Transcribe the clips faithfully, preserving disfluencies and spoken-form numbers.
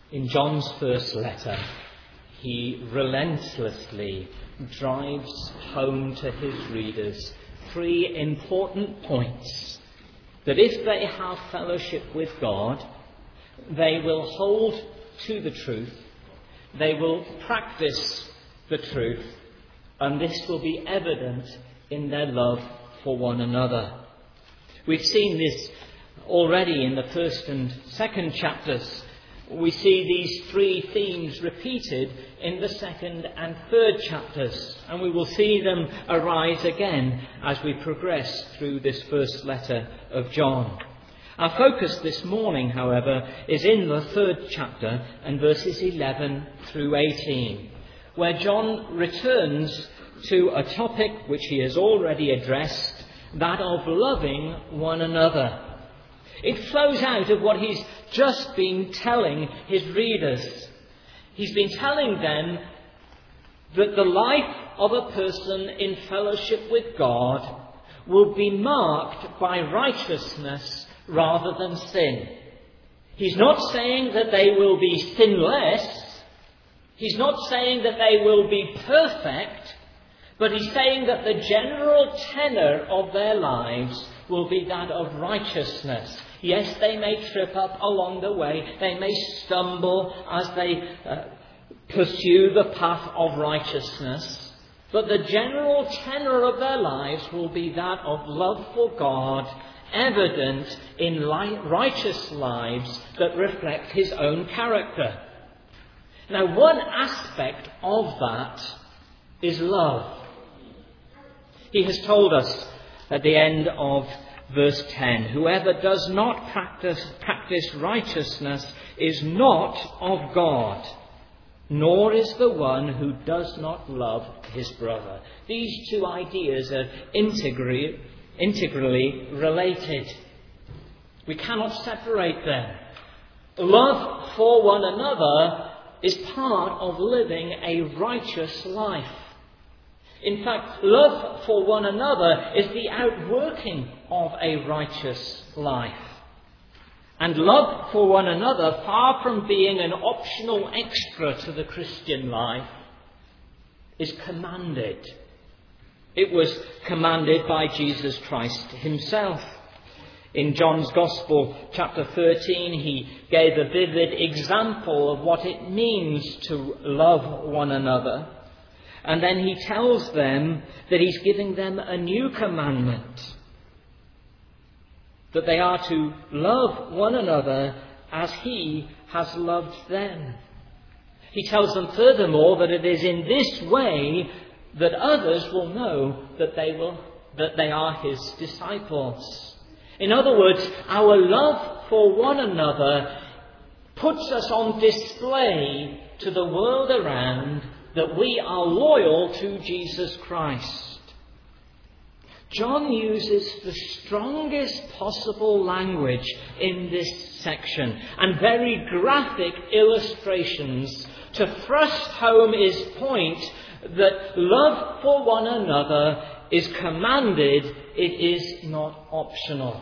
In John's first letter, he relentlessly drives home to his readers three important points. That if they have fellowship with God, they will hold to the truth, they will practice the truth, and this will be evident in their love for one another. We've seen this already in the first and second chapters. We see these three themes repeated in the second and third chapters, and we will see them arise again as we progress through this first letter of John. Our focus this morning, however, is in the third chapter and verses eleven through eighteen, where John returns to a topic which he has already addressed, that of loving one another. It flows out of what he's just been telling his readers. He's been telling them that the life of a person in fellowship with God will be marked by righteousness rather than sin. He's not saying that they will be sinless. He's not saying that they will be perfect. But he's saying that the general tenor of their lives will be that of righteousness. Yes, they may trip up along the way. They may stumble as they uh, pursue the path of righteousness. But the general tenor of their lives will be that of love for God, evident in li- righteous lives that reflect his own character. Now, one aspect of that is love. He has told us at the end of verse ten, whoever does not practice, practice righteousness is not of God, nor is the one who does not love his brother. These two ideas are integrally, integrally related. We cannot separate them. Love for one another is part of living a righteous life. In fact, love for one another is the outworking of a righteous life. And love for one another, far from being an optional extra to the Christian life, is commanded. It was commanded by Jesus Christ himself. In John's Gospel, chapter thirteen, he gave a vivid example of what it means to love one another. And then he tells them that he's giving them a new commandment, that they are to love one another as he has loved them. He tells them furthermore that it is in this way that others will know that they will that they are his disciples. In other words, our love for one another puts us on display to the world around that we are loyal to Jesus Christ. John uses the strongest possible language in this section and very graphic illustrations to thrust home his point that love for one another is commanded, it is not optional.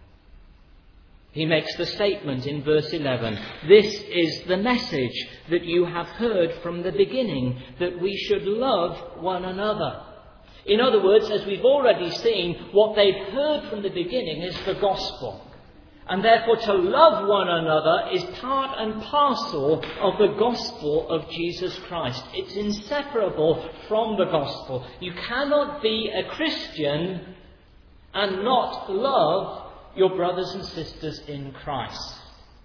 He makes the statement in verse eleven, this is the message that you have heard from the beginning, that we should love one another. In other words, as we've already seen, what they've heard from the beginning is the gospel. And therefore to love one another is part and parcel of the gospel of Jesus Christ. It's inseparable from the gospel. You cannot be a Christian and not love your brothers and sisters in Christ.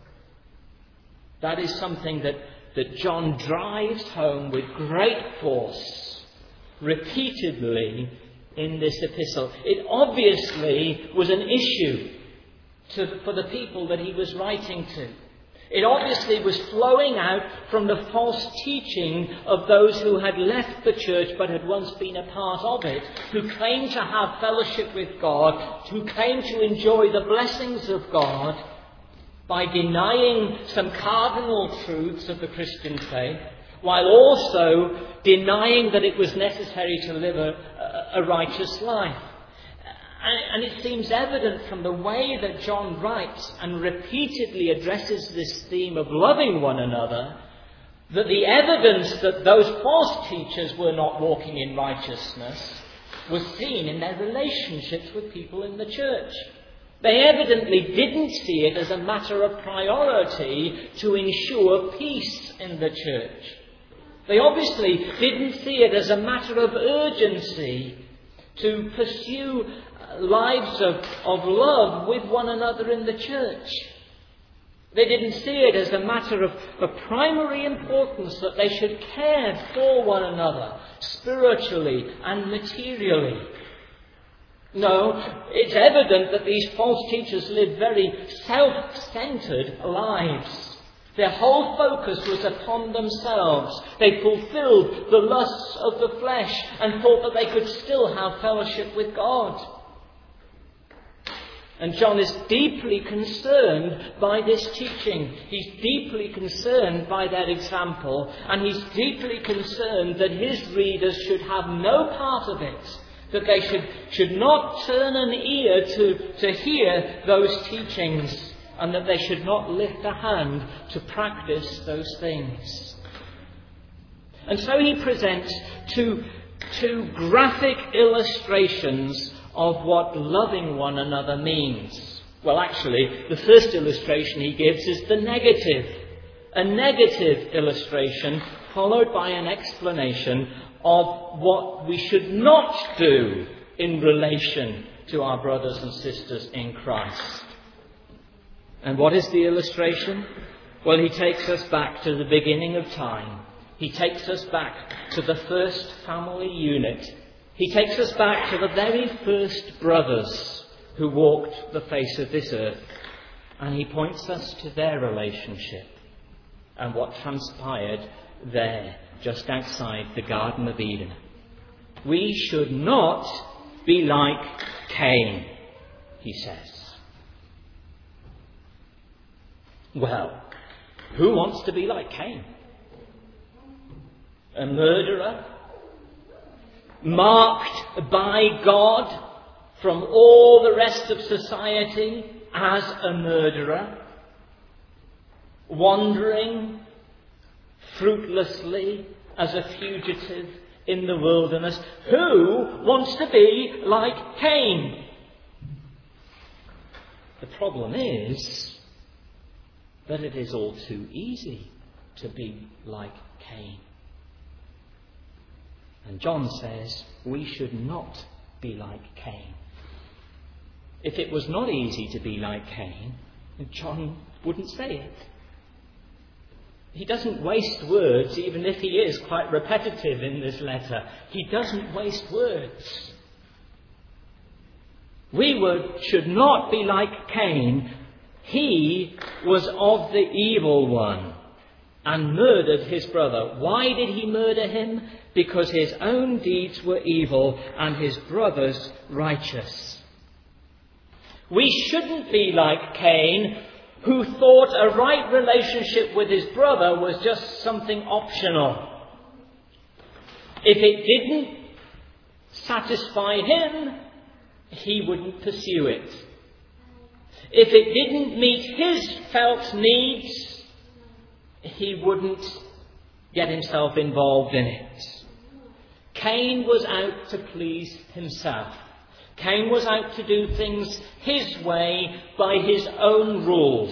That is something that, that John drives home with great force, repeatedly in this epistle. It obviously was an issue to, for the people that he was writing to. It obviously was flowing out from the false teaching of those who had left the church but had once been a part of it, who claimed to have fellowship with God, who claimed to enjoy the blessings of God by denying some cardinal truths of the Christian faith, while also denying that it was necessary to live a, a righteous life. And it seems evident from the way that John writes and repeatedly addresses this theme of loving one another, that the evidence that those false teachers were not walking in righteousness was seen in their relationships with people in the church. They evidently didn't see it as a matter of priority to ensure peace in the church. They obviously didn't see it as a matter of urgency to pursue lives of, of love with one another in the church. They didn't see it as a matter of, of primary importance that they should care for one another spiritually and materially. No, it's evident that these false teachers lived very self-centered lives. Their whole focus was upon themselves. They fulfilled the lusts of the flesh and thought that they could still have fellowship with God. And John is deeply concerned by this teaching. He's deeply concerned by that example. And he's deeply concerned that his readers should have no part of it. That they should, should not turn an ear to, to hear those teachings. And that they should not lift a hand to practice those things. And so he presents two, two graphic illustrations of what loving one another means. Well, actually, the first illustration he gives is the negative. A negative illustration followed by an explanation of what we should not do in relation to our brothers and sisters in Christ. And what is the illustration? Well, he takes us back to the beginning of time. He takes us back to the first family unit. He takes us back to the very first brothers who walked the face of this earth. And he points us to their relationship and what transpired there, just outside the Garden of Eden. We should not be like Cain, he says. Well, who wants to be like Cain? A murderer? Marked by God from all the rest of society as a murderer, wandering fruitlessly as a fugitive in the wilderness. Who wants to be like Cain? The problem is that it is all too easy to be like Cain. And John says we should not be like Cain. If it was not easy to be like Cain, John wouldn't say it. He doesn't waste words, even if he is quite repetitive in this letter. He doesn't waste words. We would, should not be like Cain. He was of the evil one and murdered his brother. Why did he murder him? Because his own deeds were evil and his brother's righteous. We shouldn't be like Cain, who thought a right relationship with his brother was just something optional. If it didn't satisfy him, he wouldn't pursue it. If it didn't meet his felt needs, he wouldn't get himself involved in it. Cain was out to please himself. Cain was out to do things his way by his own rules.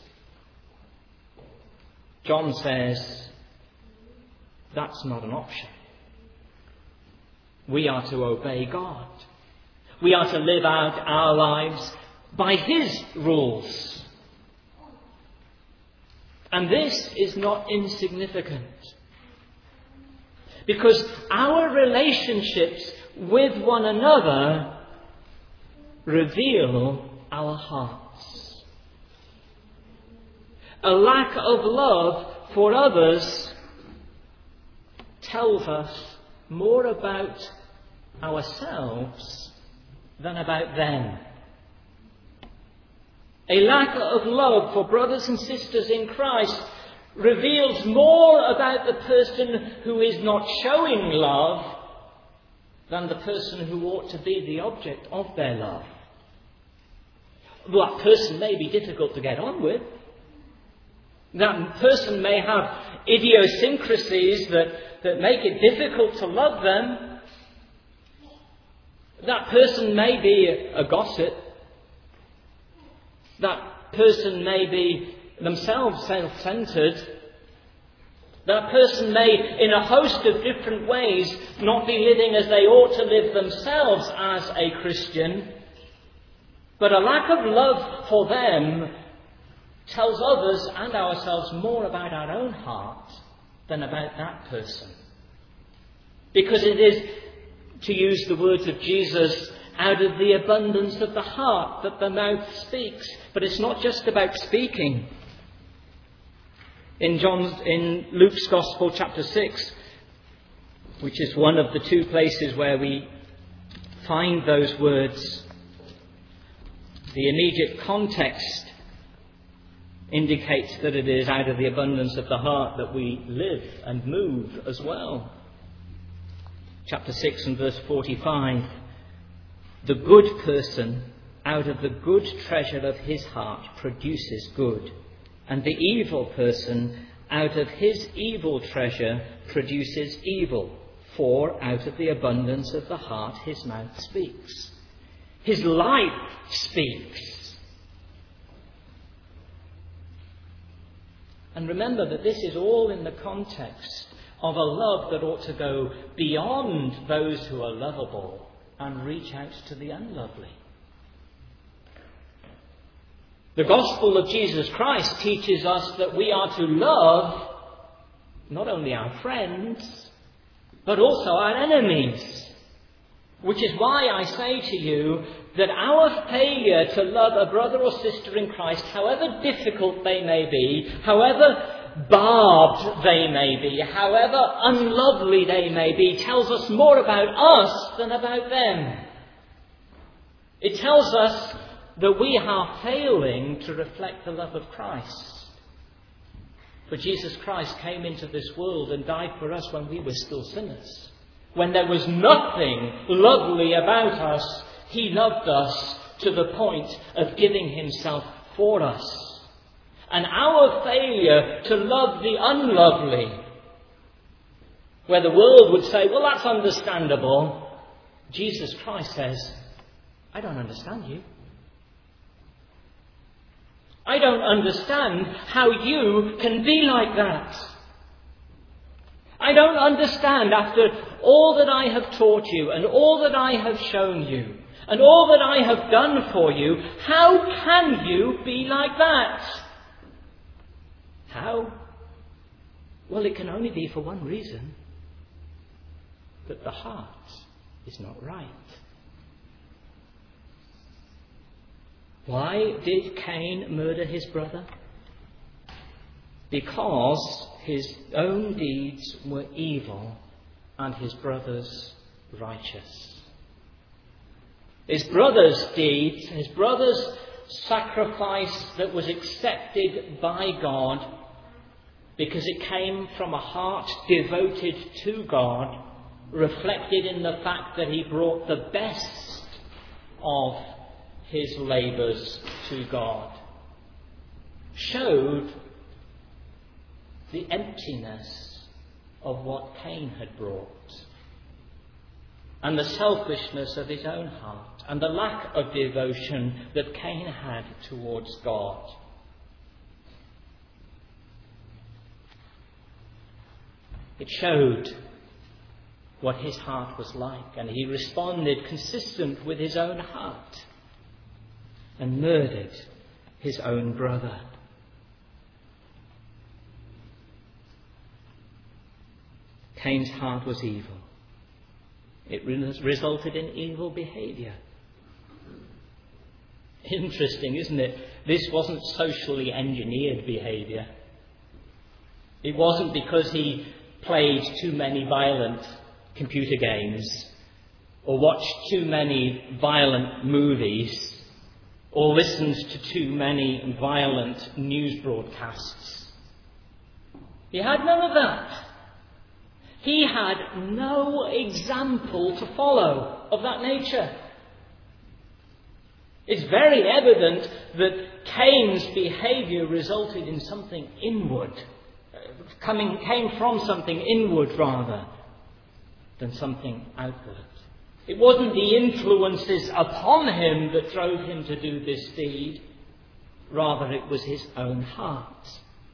John says that's not an option. We are to obey God. We are to live out our lives by his rules. And this is not insignificant. Because our relationships with one another reveal our hearts. A lack of love for others tells us more about ourselves than about them. A lack of love for brothers and sisters in Christ reveals more about the person who is not showing love than the person who ought to be the object of their love. Well, that person may be difficult to get on with. That person may have idiosyncrasies that, that make it difficult to love them. That person may be a gossip. That person may be themselves self-centered. That person may, in a host of different ways, not be living as they ought to live themselves as a Christian. But a lack of love for them tells others and ourselves more about our own heart than about that person. Because it is, to use the words of Jesus, out of the abundance of the heart that the mouth speaks. But it's not just about speaking. In John's, in Luke's Gospel, chapter six, which is one of the two places where we find those words, the immediate context indicates that it is out of the abundance of the heart that we live and move as well. Chapter six and verse forty-five. The good person out of the good treasure of his heart produces good, and the evil person out of his evil treasure produces evil, for out of the abundance of the heart his mouth speaks. His life speaks. And remember that this is all in the context of a love that ought to go beyond those who are lovable and reach out to the unlovely. The gospel of Jesus Christ teaches us that we are to love not only our friends, but also our enemies. Which is why I say to you that our failure to love a brother or sister in Christ, however difficult they may be, however barbed they may be, however unlovely they may be, tells us more about us than about them. It tells us that we are failing to reflect the love of Christ. For Jesus Christ came into this world and died for us when we were still sinners. When there was nothing lovely about us, he loved us to the point of giving himself for us. And our failure to love the unlovely, where the world would say, well, that's understandable, Jesus Christ says, I don't understand you. I don't understand how you can be like that. I don't understand, after all that I have taught you and all that I have shown you and all that I have done for you, how can you be like that? How? Well, it can only be for one reason: that the heart is not right. Why did Cain murder his brother? Because his own deeds were evil and his brother's righteous. His brother's deeds, his brother's sacrifice that was accepted by God because it came from a heart devoted to God, reflected in the fact that he brought the best of his labours to God, showed the emptiness of what Cain had brought, and the selfishness of his own heart, and the lack of devotion that Cain had towards God. It showed what his heart was like, and he responded consistent with his own heart and murdered his own brother. Cain's heart was evil. It resulted in evil behaviour. Interesting, isn't it? This wasn't socially engineered behaviour. It wasn't because he played too many violent computer games or watched too many violent movies or listened to too many violent news broadcasts. He had none of that. He had no example to follow of that nature. It's very evident that Cain's behaviour resulted in something inward, coming came from something inward rather than something outward. It wasn't the influences upon him that drove him to do this deed, rather it was his own heart.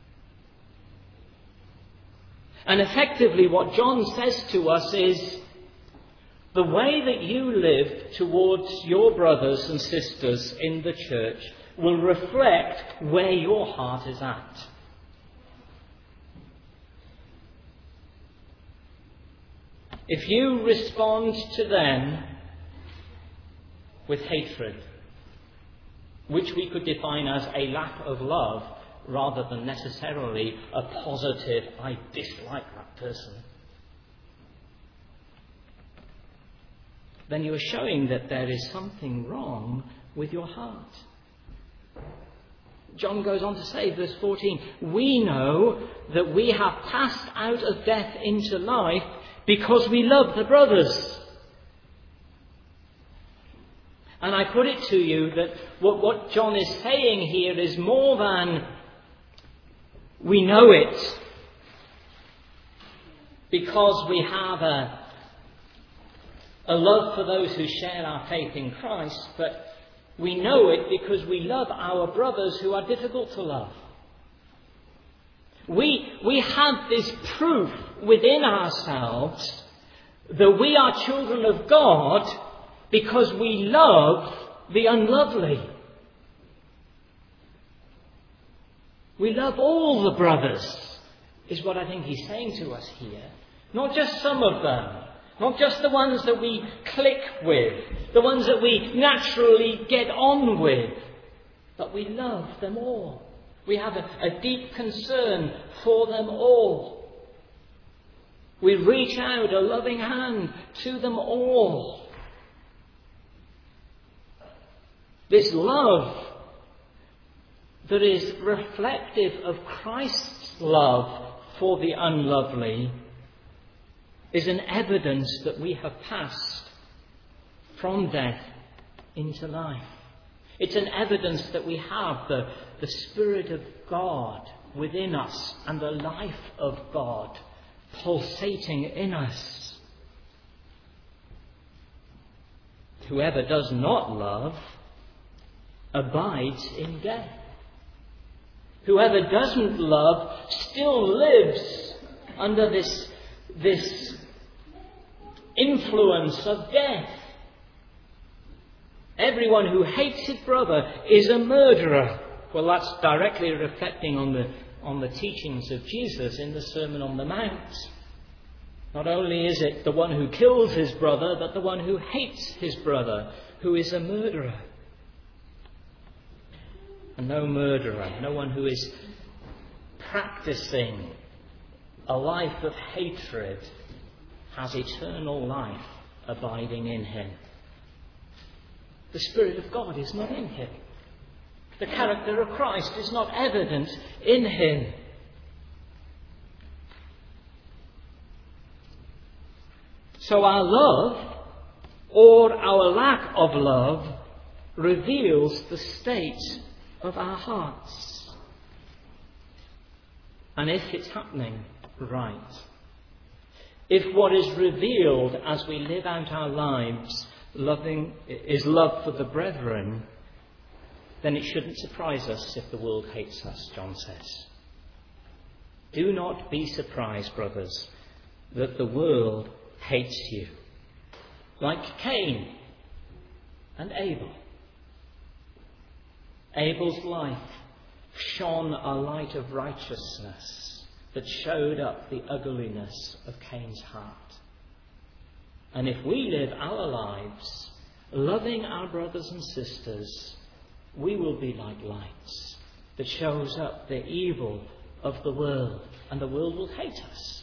And effectively what John says to us is, the way that you live towards your brothers and sisters in the church will reflect where your heart is at. If you respond to them with hatred, which we could define as a lack of love rather than necessarily a positive, I dislike that person, then you are showing that there is something wrong with your heart. John goes on to say, verse fourteen, we know that we have passed out of death into life because we love the brothers. And I put it to you that what, what John is saying here is more than we know it because we have a A love for those who share our faith in Christ, but we know it because we love our brothers who are difficult to love. We, we have this proof within ourselves that we are children of God because we love the unlovely. We love all the brothers, is what I think he's saying to us here. Not just some of them. Not just the ones that we click with, the ones that we naturally get on with, but we love them all. We have a, a deep concern for them all. We reach out a loving hand to them all. This love that is reflective of Christ's love for the unlovely is an evidence that we have passed from death into life. It's an evidence that we have the, the Spirit of God within us and the life of God pulsating in us. Whoever does not love abides in death. Whoever doesn't love still lives under this, this influence of death. Everyone who hates his brother is a murderer. Well, that's directly reflecting on the on the teachings of Jesus in the Sermon on the Mount. Not only is it the one who kills his brother, but the one who hates his brother, who is a murderer. And no murderer, no one who is practicing a life of hatred, has eternal life abiding in him. The Spirit of God is not in him. The character of Christ is not evident in him. So our love, or our lack of love, reveals the state of our hearts. And if it's happening right, if what is revealed as we live out our lives loving is love for the brethren, then it shouldn't surprise us if the world hates us, John says. Do not be surprised, brothers, that the world hates you. Like Cain and Abel. Abel's life shone a light of righteousness that showed up the ugliness of Cain's heart. And if we live our lives loving our brothers and sisters, we will be like lights that shows up the evil of the world, and the world will hate us.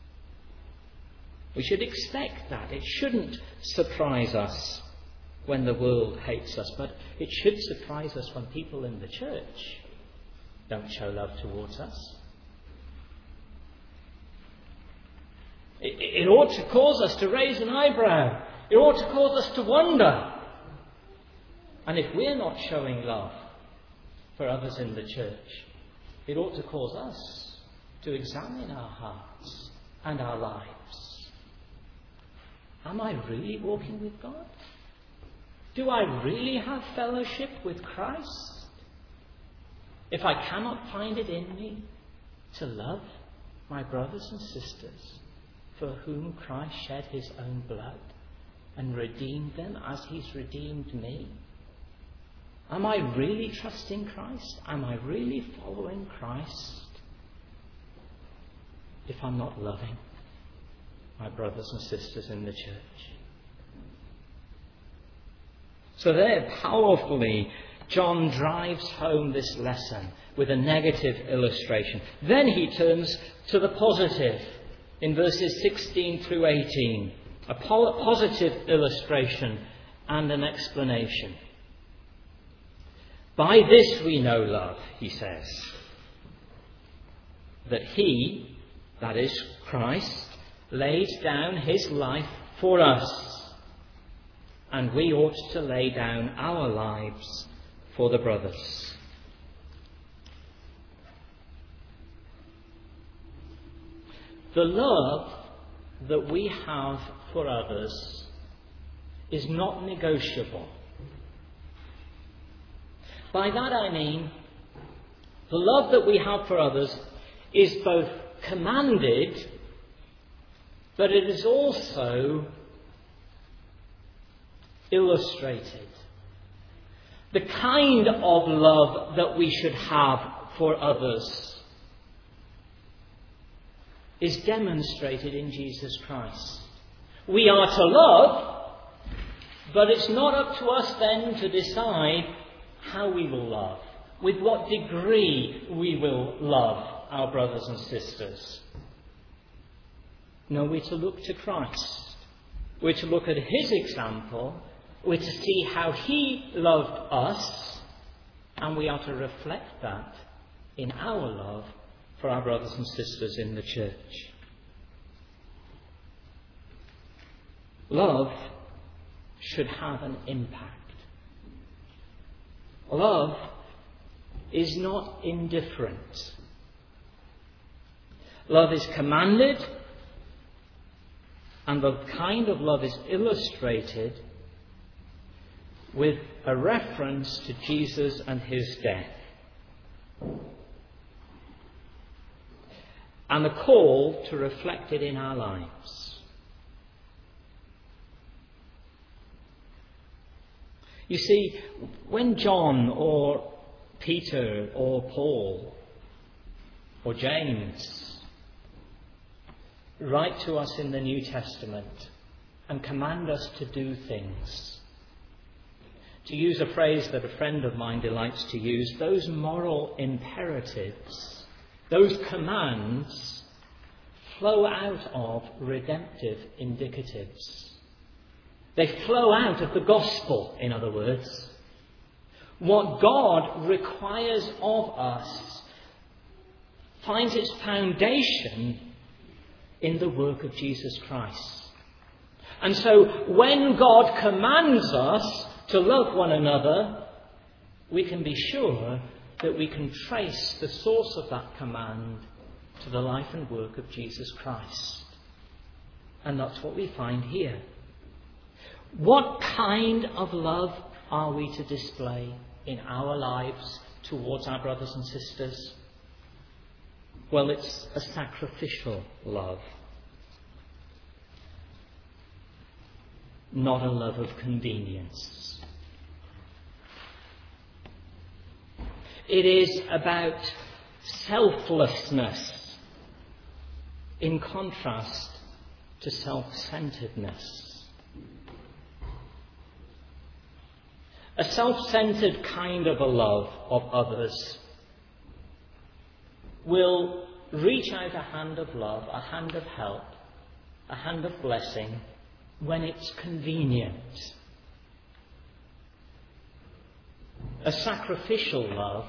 We should expect that. It shouldn't surprise us when the world hates us, but it should surprise us when people in the church don't show love towards us. It, it ought to cause us to raise an eyebrow. It ought to cause us to wonder. And if we're not showing love for others in the church, it ought to cause us to examine our hearts and our lives. Am I really walking with God? Do I really have fellowship with Christ? If I cannot find it in me to love my brothers and sisters for whom Christ shed his own blood and redeemed them as he's redeemed me, am I really trusting Christ? Am I really following Christ if I'm not loving my brothers and sisters in the church? So there, powerfully, John drives home this lesson with a negative illustration. Then he turns to the positive in verses sixteen through eighteen. A po- positive illustration and an explanation. By this we know love, he says, that he, that is Christ, laid down his life for us. And we ought to lay down our lives for the brothers. The love that we have for others is not negotiable. By that I mean, the love that we have for others is both commanded, but it is also illustrated. The kind of love that we should have for others is demonstrated in Jesus Christ. We are to love, but it's not up to us then to decide how we will love, with what degree we will love our brothers and sisters. No, we're to look to Christ. We're to look at his example. We're to see how he loved us, and we are to reflect that in our love for our brothers and sisters in the church. Love should have an impact. Love is not indifferent. Love is commanded, and the kind of love is illustrated with a reference to Jesus and his death, and a call to reflect it in our lives. You see, when John or Peter or Paul or James write to us in the New Testament and command us to do things, to use a phrase that a friend of mine delights to use, those moral imperatives, those commands flow out of redemptive indicatives. They flow out of the gospel, in other words. What God requires of us finds its foundation in the work of Jesus Christ. And so when God commands us to love one another, we can be sure that we can trace the source of that command to the life and work of Jesus Christ. And that's what we find here. What kind of love are we to display in our lives towards our brothers and sisters? Well, it's a sacrificial love, not a love of convenience. It is about selflessness in contrast to self-centeredness. A self-centered kind of a love of others will reach out a hand of love, a hand of help, a hand of blessing when it's convenient. A sacrificial love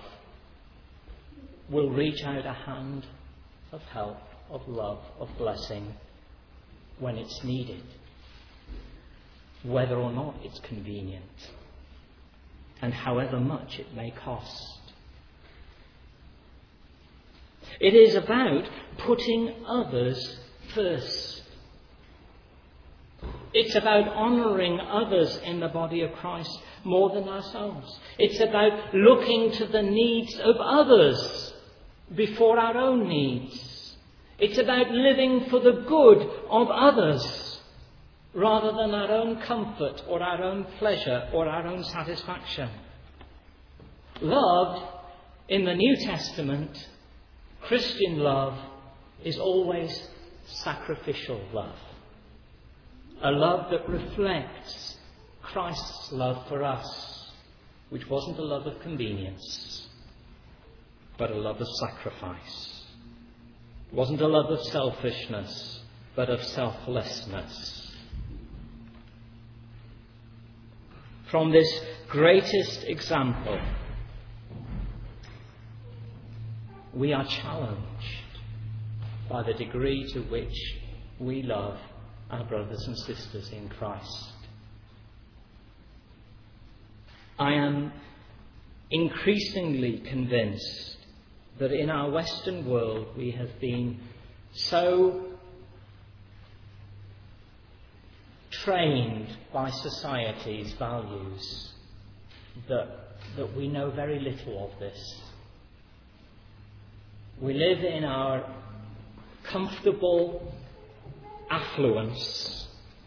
will reach out a hand of help, of love, of blessing when it's needed, whether or not it's convenient, and however much it may cost. It is about putting others first. It's about honouring others in the body of Christ more than ourselves. It's about looking to the needs of others before our own needs. It's about living for the good of others rather than our own comfort or our own pleasure or our own satisfaction. Love in the New Testament, Christian love, is always sacrificial love. A love that reflects Christ's love for us, which wasn't a love of convenience, but a love of sacrifice. It wasn't a love of selfishness, but of selflessness. From this greatest example, we are challenged by the degree to which we love our brothers and sisters in Christ. I am increasingly convinced that in our Western world we have been so trained by society's values that, that we know very little of this. We live in our comfortable affluence,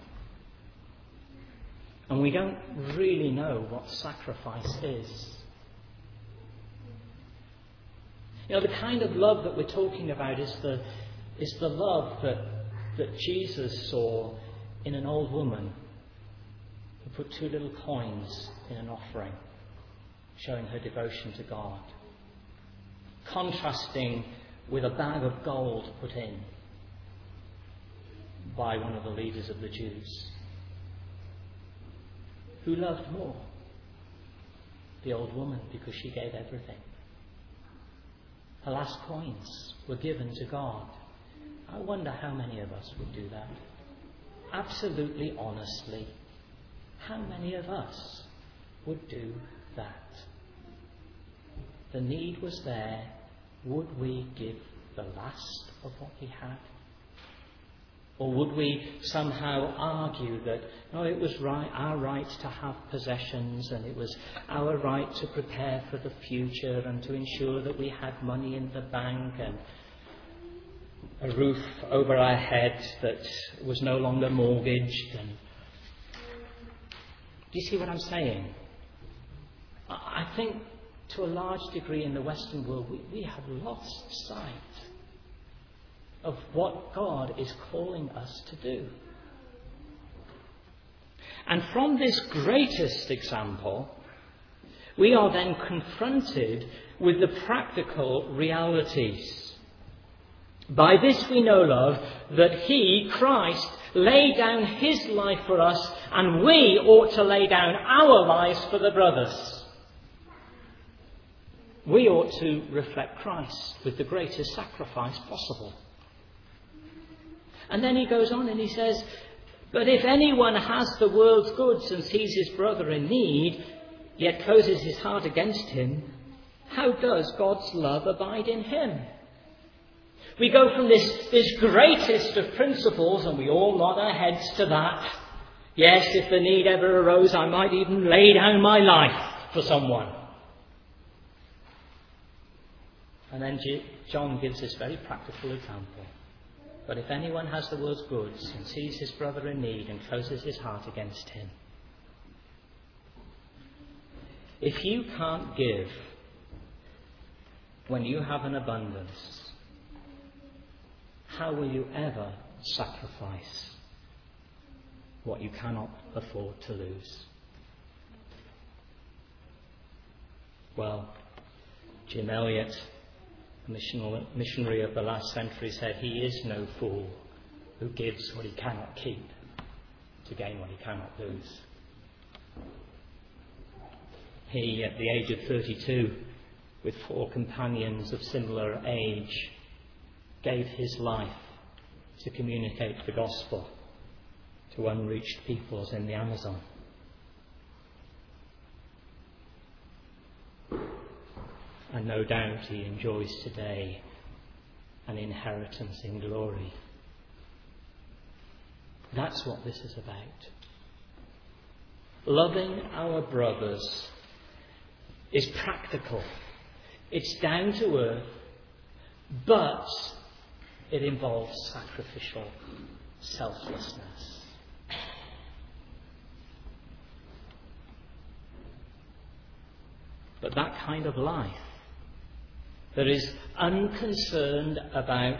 and we don't really know what sacrifice is. You know, the kind of love that we're talking about is the is the love that that Jesus saw in an old woman who put two little coins in an offering, showing her devotion to God, contrasting with a bag of gold put in by one of the leaders of the Jews. Who loved more? The old woman, because she gave everything. Her last coins were given to God. I wonder how many of us would do that. Absolutely honestly, how many of us would do that? The need was there. Would we give the last of what we had? Or would we somehow argue that, no, it was right, our right to have possessions, and it was our right to prepare for the future and to ensure that we had money in the bank and a roof over our heads that was no longer mortgaged? And do you see what I'm saying? I think to a large degree in the Western world we, we have lost sight of what God is calling us to do. And from this greatest example, we are then confronted with the practical realities. By this we know, love, that He, Christ, laid down His life for us, and we ought to lay down our lives for the brothers. We ought to reflect Christ with the greatest sacrifice possible. And then he goes on and he says, but if anyone has the world's goods and sees his brother in need, yet closes his heart against him, how does God's love abide in him? We go from this, this greatest of principles, and we all nod our heads to that. Yes, if the need ever arose, I might even lay down my life for someone. And then John gives this very practical example. But if anyone has the world's goods and sees his brother in need and closes his heart against him, if you can't give when you have an abundance, how will you ever sacrifice what you cannot afford to lose? Well, Jim Elliot, a missionary of the last century, said, he is no fool who gives what he cannot keep to gain what he cannot lose. He, at the age of thirty-two, with four companions of similar age, gave his life to communicate the gospel to unreached peoples in the Amazon. And no doubt he enjoys today an inheritance in glory. That's what this is about. Loving our brothers is practical. It's down to earth, but it involves sacrificial selflessness. But that kind of life that is unconcerned about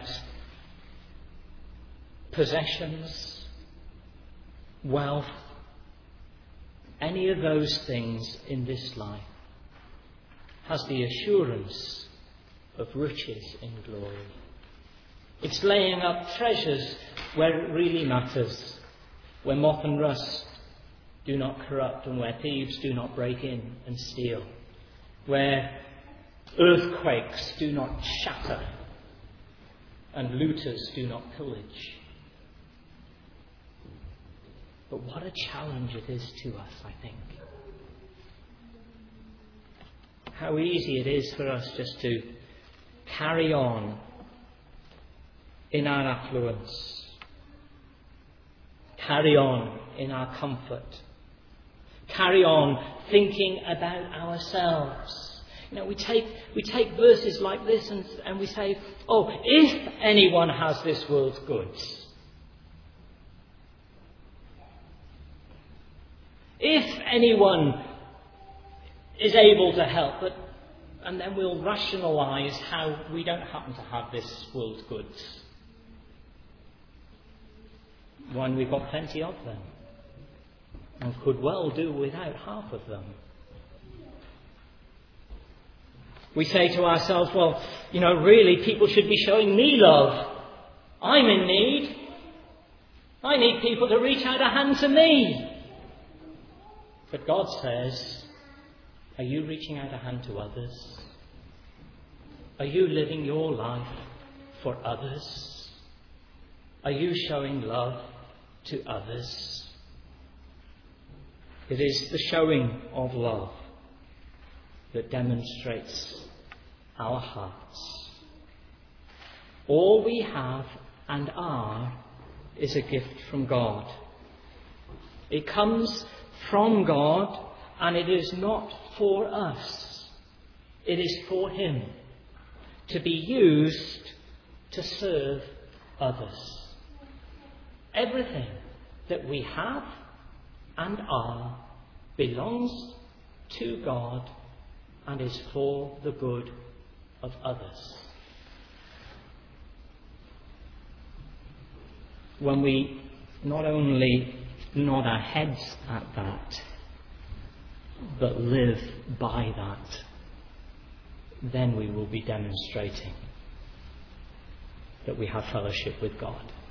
possessions, wealth, any of those things in this life, has the assurance of riches in glory. It's laying up treasures where it really matters, where moth and rust do not corrupt and where thieves do not break in and steal, where earthquakes do not shatter and looters do not pillage. But what a challenge it is to us, I think. How easy it is for us just to carry on in our affluence, carry on in our comfort, carry on thinking about ourselves. You know, we take we take verses like this and, and we say, oh, if anyone has this world's goods, if anyone is able to help, but and then we'll rationalise how we don't happen to have this world's goods when we've got plenty of them and could well do without half of them. We say to ourselves, well, you know, really people should be showing me love. I'm in need. I need people to reach out a hand to me. But God says, are you reaching out a hand to others? Are you living your life for others? Are you showing love to others? It is the showing of love that demonstrates our hearts. All we have and are is a gift from God. It comes from God, and it is not for us. It is for Him, to be used to serve others. Everything that we have and are belongs to God and is for the good of others. When we not only nod our heads at that, but live by that, then we will be demonstrating that we have fellowship with God.